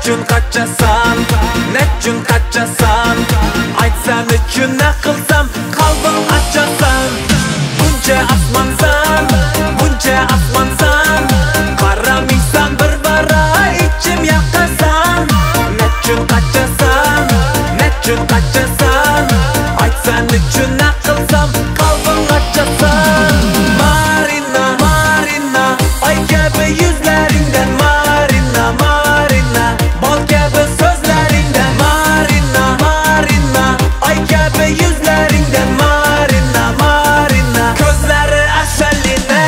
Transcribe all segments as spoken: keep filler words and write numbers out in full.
Nechun kaçasan, nechun kaçasan, aytsan uchun ne qilsam qalbim açasan. Buncha asmansan, buncha asmansan, qaramaysan bir bara ichim yaqasan. Nechun kaçasan, nechun kaçasan, aytsan uchun ne qilsam qalbim açasan. Marina, Marina, ay kabi yuzlaringdan Marina, Marina, bol kabi so'zlaringdan Marina, Marina, ay kabi yuzlaringdan Marina, Marina, ko'zlari asalina.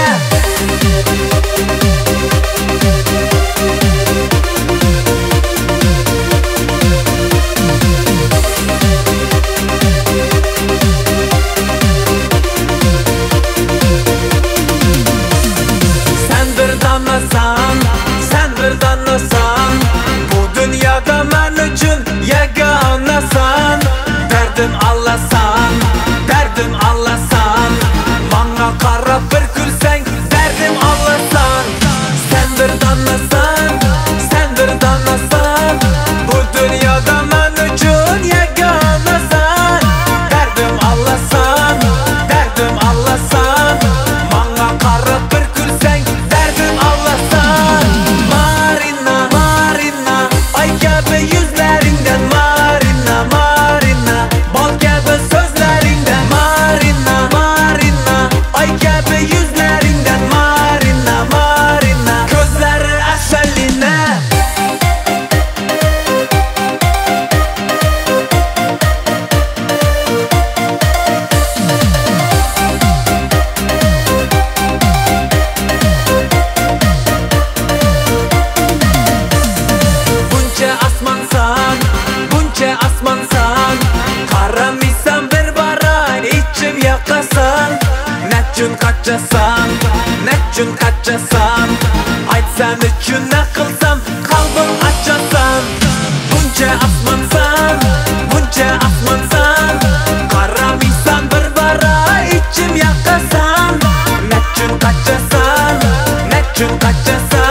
Sen bir danasan, sen bir danasan, bu dünyada men uchun yagonasan. Derdim allasan, derdim allasan, bana qarab bir kulsang derdim allasan. Sen bir danasan, sen bir danasan, bu dünyada men uchun yagonasan. Derdim allasan, derdim allasan, bana qarab bir kulsang derdim allasan. Marina, Marina, ay kabi yuzlaringdan Marina, Marina, bol kabi so'zlaringdan Marina, Marina, ay kabi yuzlaringdan Marina, Marina, ko'zlari asalina. Buncha asmansan, buncha asmansan, qaramaysan bir baran ichim yaqasan. Nechun kaçasan, nechun kaçasan, aytsan uchun ne qilsam qalbim açasan. Buncha asmansan, buncha asmansan, qaramaysan bir bara ichim yaqasan. Nechun kaçasan, nechun kaçasan,